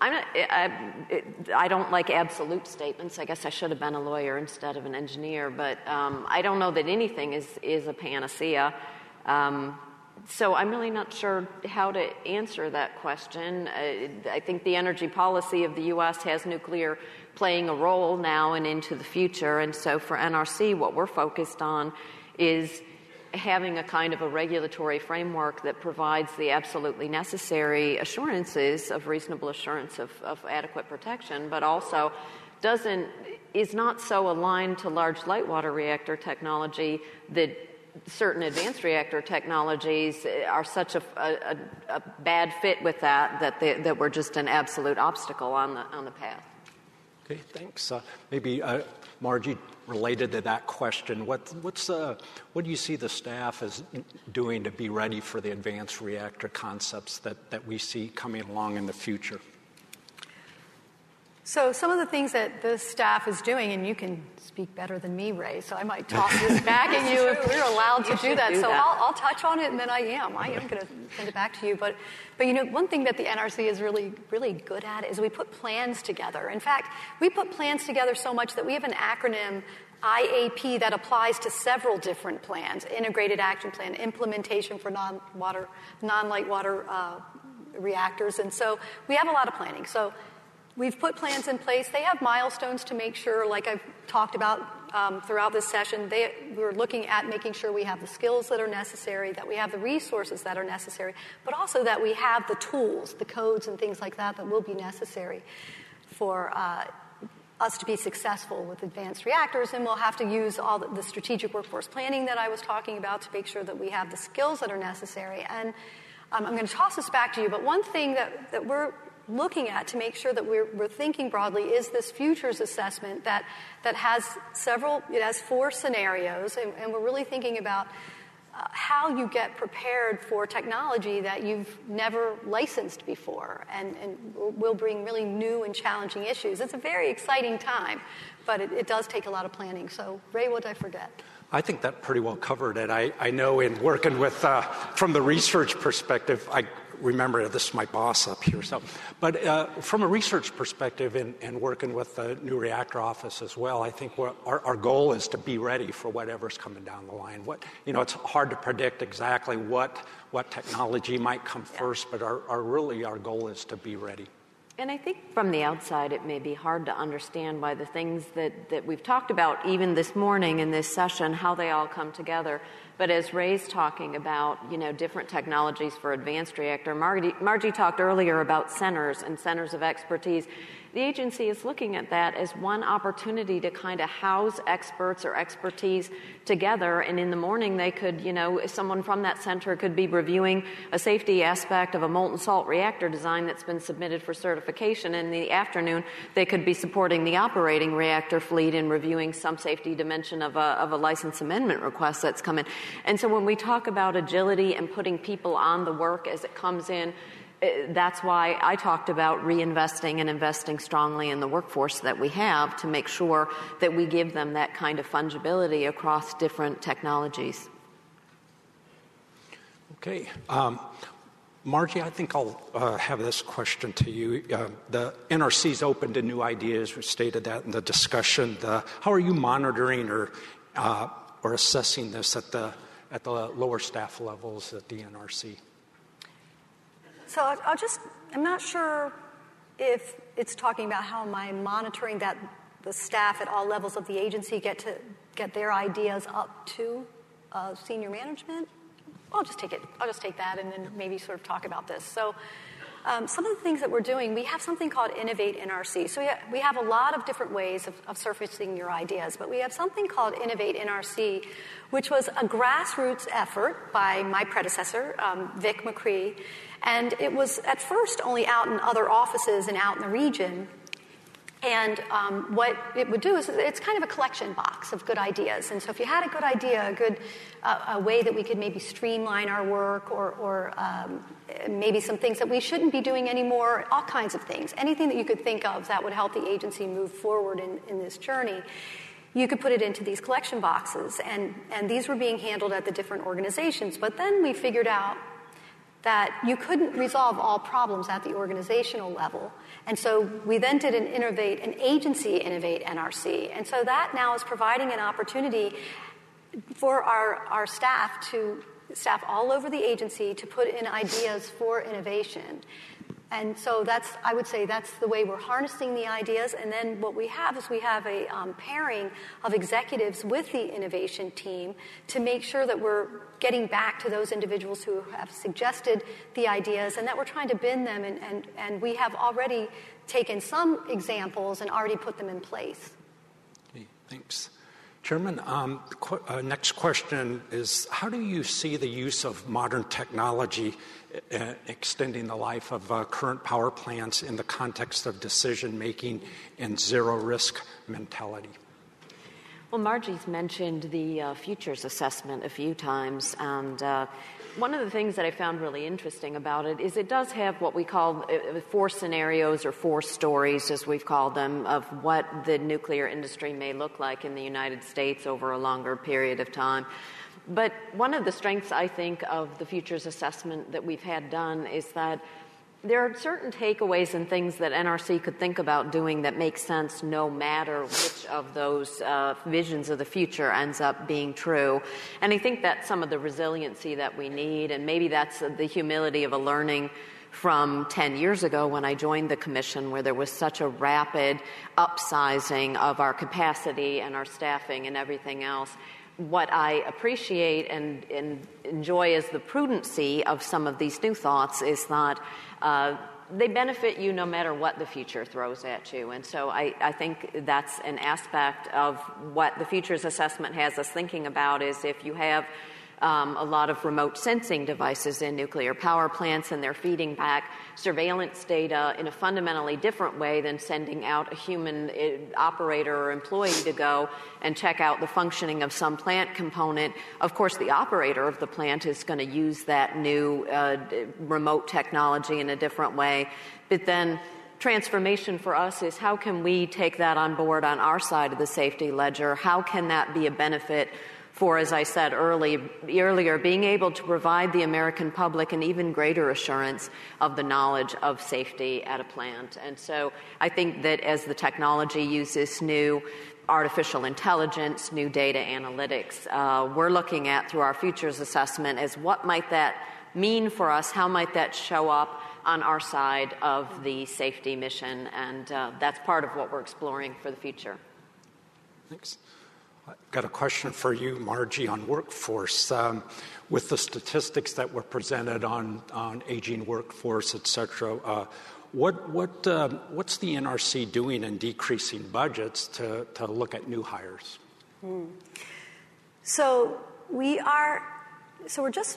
I don't like absolute statements. I guess I should have been a lawyer instead of an engineer. But I don't know that anything is a panacea. So I'm really not sure how to answer that question. I think the energy policy of the U.S. has nuclear playing a role now and into the future. And so for NRC, what we're focused on is having a kind of a regulatory framework that provides the absolutely necessary assurances of reasonable assurance of adequate protection, but also is not so aligned to large light water reactor technology that certain advanced reactor technologies are such a bad fit with that we're just an absolute obstacle on the path. Okay, thanks. Maybe Margie, related to that question, what do you see the staff as doing to be ready for the advanced reactor concepts that we see coming along in the future? So some of the things that the staff is doing, and you can speak better than me, Ray, so I might toss this back at you if we're allowed to do that. So I'll touch on it, and then I am going to send it back to you. But one thing that the NRC is really, really good at is we put plans together. In fact, we put plans together so much that we have an acronym, IAP, that applies to several different plans: Integrated Action Plan, implementation for non-light water reactors. And so we have a lot of planning. So we've put plans in place. They have milestones to make sure, like I've talked about throughout this session, we're looking at making sure we have the skills that are necessary, that we have the resources that are necessary, but also that we have the tools, the codes and things like that will be necessary for us to be successful with advanced reactors. And we'll have to use all the strategic workforce planning that I was talking about to make sure that we have the skills that are necessary. And I'm going to toss this back to you, but one thing that we're looking at to make sure that we're thinking broadly is this futures assessment that has it has 4 scenarios, and we're really thinking about how you get prepared for technology that you've never licensed before and will bring really new and challenging issues. It's a very exciting time, but it does take a lot of planning. So, Ray, what did I forget? I think that pretty well covered it. I know in working with, from the research perspective, I remember this is my boss up here. But from a research perspective and working with the new reactor office as well, I think our goal is to be ready for whatever's coming down the line. It's hard to predict exactly what technology might come first, but our goal is to be ready. And I think from the outside, it may be hard to understand why the things that we've talked about even this morning in this session, how they all come together. But as Ray's talking about, different technologies for advanced reactor, Margie talked earlier about centers and centers of expertise. The agency is looking at that as one opportunity to kind of house experts or expertise together. And in the morning, they could, someone from that center could be reviewing a safety aspect of a molten salt reactor design that's been submitted for certification. And in the afternoon, they could be supporting the operating reactor fleet and reviewing some safety dimension of a license amendment request that's come in. And so when we talk about agility and putting people on the work as it comes in, that's why I talked about reinvesting and investing strongly in the workforce that we have to make sure that we give them that kind of fungibility across different technologies. Okay. Margie, I think I'll have this question to you. The NRC is open to new ideas. We stated that in the discussion. How are you monitoring or assessing this at the lower staff levels at the NRC? So I'm not sure if it's talking about how am I monitoring that the staff at all levels of the agency get their ideas up to senior management. I'll just take that and then maybe sort of talk about this. So some of the things that we're doing, we have something called Innovate NRC. So we have a lot of different ways of surfacing your ideas, but we have something called Innovate NRC, which was a grassroots effort by my predecessor, Vic McCree. And it was at first only out in other offices and out in the region. And what it would do is it's kind of a collection box of good ideas. And so if you had a good idea, a way that we could maybe streamline our work or maybe some things that we shouldn't be doing anymore, all kinds of things, anything that you could think of that would help the agency move forward in this journey, you could put it into these collection boxes. And these were being handled at the different organizations. But then we figured out that you couldn't resolve all problems at the organizational level. And so we then did an agency Innovate NRC. And so that now is providing an opportunity for our staff to staff all over the agency to put in ideas for innovation. And so I would say that's the way we're harnessing the ideas. And then what we have is we have a pairing of executives with the innovation team to make sure that we're getting back to those individuals who have suggested the ideas and that we're trying to bin them. And we have already taken some examples and already put them in place. Okay, thanks. Chairman, next question is, how do you see the use of modern technology extending the life of current power plants in the context of decision-making and zero-risk mentality? Well, Margie's mentioned the futures assessment a few times, and one of the things that I found really interesting about it is it does have what we call 4 scenarios or 4 stories, as we've called them, of what the nuclear industry may look like in the United States over a longer period of time. But one of the strengths, I think, of the futures assessment that we've had done is that there are certain takeaways and things that NRC could think about doing that make sense no matter which of those visions of the future ends up being true. And I think that's some of the resiliency that we need, and maybe that's the humility of a learning from 10 years ago when I joined the commission, where there was such a rapid upsizing of our capacity and our staffing and everything else. What I appreciate and enjoy as the prudency of some of these new thoughts is that they benefit you no matter what the future throws at you. And so I think that's an aspect of what the futures assessment has us thinking about is if you have a lot of remote sensing devices in nuclear power plants, and they're feeding back surveillance data in a fundamentally different way than sending out a human operator or employee to go and check out the functioning of some plant component. Of course, the operator of the plant is going to use that new remote technology in a different way. But then transformation for us is how can we take that on board on our side of the safety ledger? How can that be a benefit for, as I said earlier, being able to provide the American public an even greater assurance of the knowledge of safety at a plant. And so I think that as the technology uses new artificial intelligence, new data analytics, we're looking at through our futures assessment as what might that mean for us, how might that show up on our side of the safety mission, and that's part of what we're exploring for the future. Thanks. I've got a question for you, Margie, on workforce. With the statistics that were presented on aging workforce, et cetera, what's the NRC doing in decreasing budgets to look at new hires? So we're just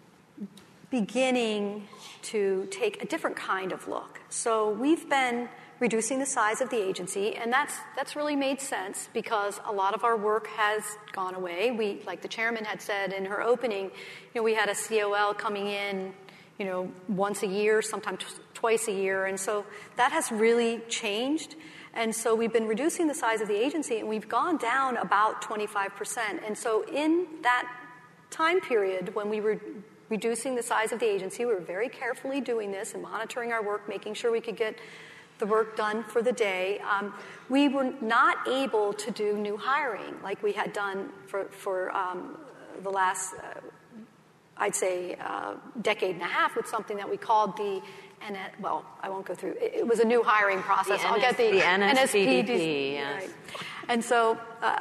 beginning to take a different kind of look. So we've been reducing the size of the agency, and that's really made sense because a lot of our work has gone away. We, like the chairman had said in her opening, we had a COL coming in, once a year, sometimes twice a year, and so that has really changed. And so we've been reducing the size of the agency, and we've gone down about 25%. And so in that time period when we were reducing the size of the agency, we were very carefully doing this and monitoring our work, making sure we could get the work done for the day. We were not able to do new hiring like we had done for the last, I'd say, decade and a half with something that we called the I won't go through. It was a new hiring process. I'll get the NSPDP. Yes. Right. And so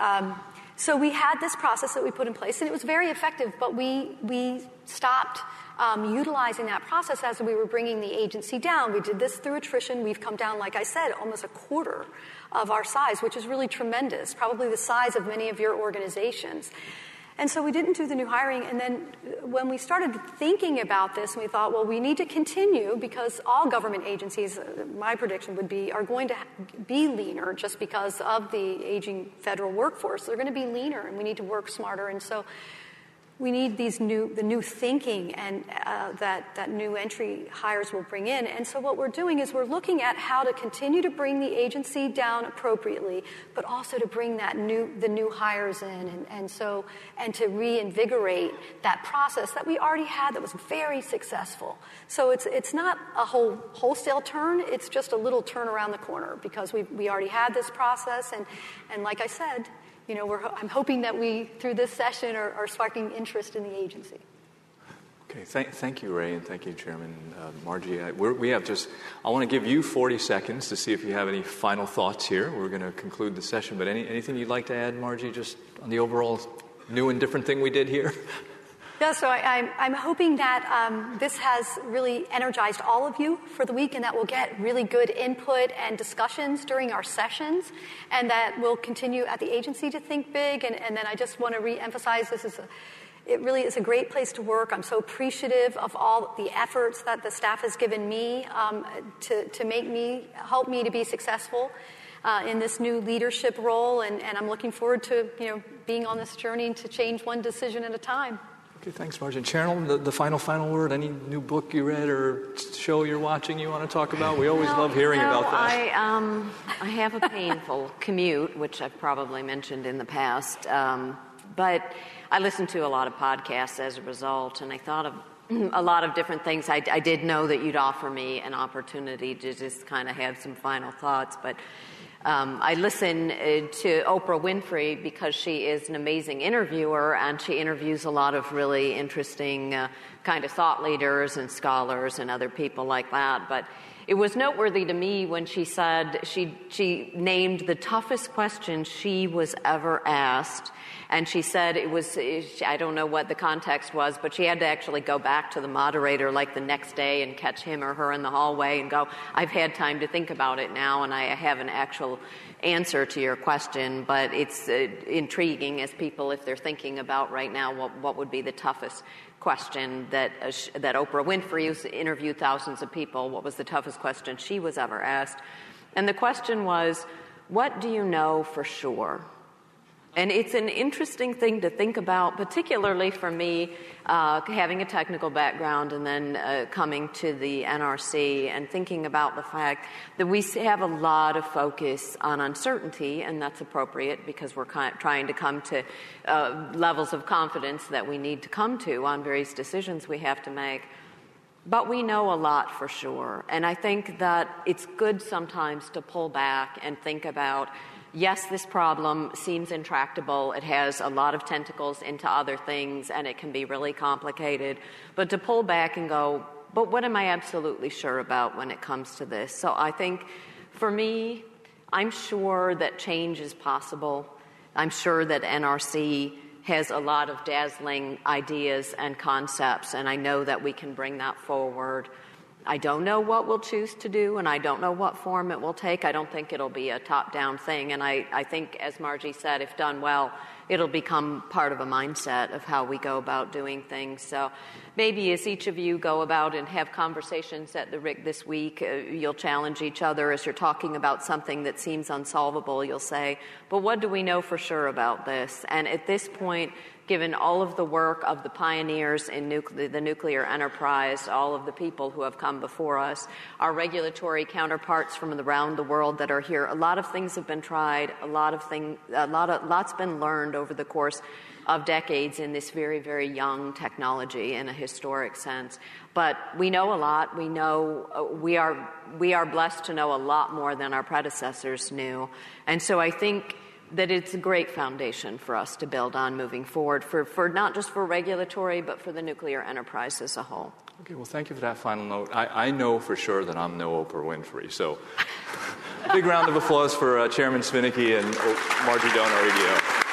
we had this process that we put in place, and it was very effective, but we stopped utilizing that process as we were bringing the agency down. We did this through attrition. We've come down, like I said, almost a quarter of our size, which is really tremendous, probably the size of many of your organizations. And so we didn't do the new hiring. And then when we started thinking about this, we thought, well, we need to continue because all government agencies, my prediction would be, are going to be leaner just because of the aging federal workforce. They're going to be leaner, and we need to work smarter. And so we need the new thinking and that new entry hires will bring in. And so what we're doing is we're looking at how to continue to bring the agency down appropriately, but also to bring the new hires in, and to reinvigorate that process that we already had that was very successful. So it's not a wholesale turn; it's just a little turn around the corner because we already had this process, and like I said, I'm hoping that we, through this session, are sparking interest in the agency. Okay, thank you, Ray, and thank you, Chairman Margie. I want to give you 40 seconds to see if you have any final thoughts here. We're going to conclude the session, but anything you'd like to add, Margie, just on the overall new and different thing we did here? Yeah, so I'm hoping that this has really energized all of you for the week, and that we'll get really good input and discussions during our sessions, and that we'll continue at the agency to think big. And then I just want to reemphasize it really is a great place to work. I'm so appreciative of all the efforts that the staff has given me to help me to be successful in this new leadership role, and I'm looking forward to being on this journey to change one decision at a time. Okay, thanks, Margie. Cheryl, the final word. Any new book you read or show you're watching you want to talk about? We always love hearing about that. I have a painful commute, which I've probably mentioned in the past, but I listen to a lot of podcasts as a result, and I thought of a lot of different things. I did know that you'd offer me an opportunity to just kind of have some final thoughts, but I listen to Oprah Winfrey because she is an amazing interviewer, and she interviews a lot of really interesting kind of thought leaders and scholars and other people like that. But it was noteworthy to me when she said she named the toughest question she was ever asked. And she said I don't know what the context was, but she had to actually go back to the moderator like the next day and catch him or her in the hallway and go, I've had time to think about it now, and I have an actual answer to your question. But it's intriguing as people, if they're thinking about right now what would be the toughest question that Oprah Winfrey, who's interviewed thousands of people, what was the toughest question she was ever asked? And the question was, what do you know for sure? And it's an interesting thing to think about, particularly for me, having a technical background and then coming to the NRC and thinking about the fact that we have a lot of focus on uncertainty, and that's appropriate because we're trying to come to levels of confidence that we need to come to on various decisions we have to make. But we know a lot for sure. And I think that it's good sometimes to pull back and think about, yes, this problem seems intractable. It has a lot of tentacles into other things, and it can be really complicated. But to pull back and go, but what am I absolutely sure about when it comes to this? So I think, for me, I'm sure that change is possible. I'm sure that NRC has a lot of dazzling ideas and concepts, and I know that we can bring that forward. I don't know what we'll choose to do, and I don't know what form it will take. I don't think it'll be a top-down thing, and I think, as Margie said, if done well, it'll become part of a mindset of how we go about doing things. So maybe as each of you go about and have conversations at the RIC this week, you'll challenge each other as you're talking about something that seems unsolvable. You'll say, but what do we know for sure about this? And at this point, given all of the work of the pioneers in the nuclear enterprise, all of the people who have come before us, our regulatory counterparts from around the world that are here, a lot of things have been tried, lots been learned over the course of decades in this very, very young technology in a historic sense. But we know a lot. We know we are blessed to know a lot more than our predecessors knew. And so I think that it's a great foundation for us to build on moving forward, for not just for regulatory, but for the nuclear enterprise as a whole. Okay, well, thank you for that final note. I know for sure that I'm no Oprah Winfrey, so big round of applause for Chairman Svinicki and Margie Dono-Rubio.